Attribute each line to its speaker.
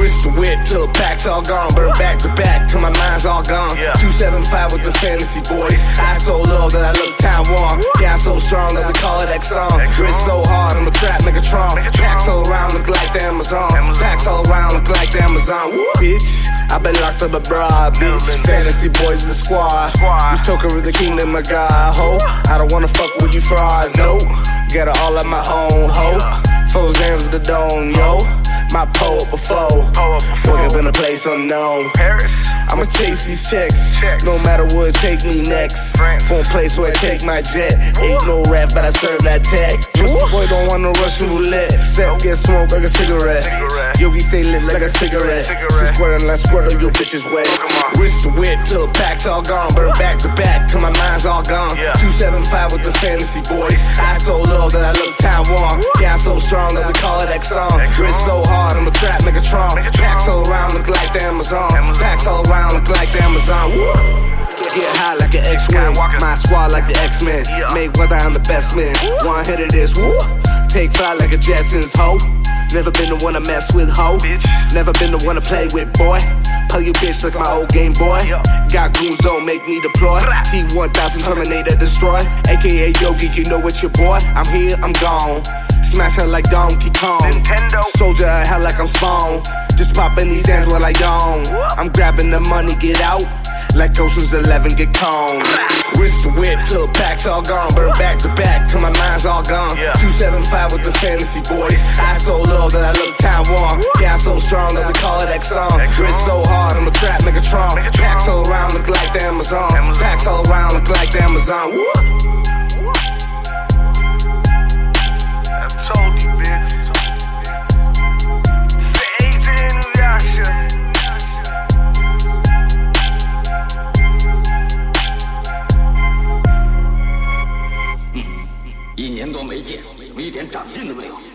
Speaker 1: Wrist the whip till the pack's all gone. Burn back to back till my mind's all gone. 275 with the fantasy boys. I so low that I look Taiwan. Yeah, I'm so strong that we call it Exxon. Wrist so hard, I'm a trap Megatron. Packs all around look like the Amazon. Packs all around look like the Amazon. Woo, bitch, I've been locked up abroad, bitch. Fantasy boys the squad. We took over the kingdom, my God, ho. I don't wanna fuck with you frauds, no. Got it all at my own, ho. Foes hands with the dome, yo. My poet before. Woke up in a place unknown. I'ma chase these checks, no matter what, take me next. From a place where I take my jet. Ain't no rap, but I serve that tech. Pussy boy don't want no Russian roulette. Set get smoked like a cigarette. Yogi stay lit like a cigarette. Squirtin' like squirt on your bitches wet. Wrist the whip till the pack's all gone. Burn back to back till my mind's all gone. 275 with the fantasy boys. I so low that I look Taiwan. Yeah, I'm so strong that we call it Exxon. Wrist so hard, I'm a trap Megatron. Packs all around look like the Amazon. Packs all around look like the Amazon. Woo! Get high like an X-Wing. My squad like the X-Men. Make weather, I'm the best man. One hit of this, woo! Take flight like a Jetsons, ho. Never been the one to mess with, ho. Never been the one to play with, boy. Play you bitch like my old Game Boy. Got goons, don't make me deploy. T-1000 Terminator destroy. AKA Yogi, you know it's your boy. I'm here, I'm gone. Smash her like Donkey Kong. Soldier of hell like I'm Spawn. Just popping these hands while I yawn. I'm grabbing the money, get out. Like Ocean's 11, get calm. Wrist the whip till the pack's all gone. Burn back to back till my mind's all gone. 275 with the fantasy boys. I so low that I look Taiwan. Yeah, I'm so strong that we call it Exxon. Wrist so hard, I'm a trap Megatron. Packs all around look like the Amazon. Packs all around look like the Amazon. Woo!
Speaker 2: I told you, bitch. Sage and Uyasha.
Speaker 3: 1年多没见，我一点长进都没有。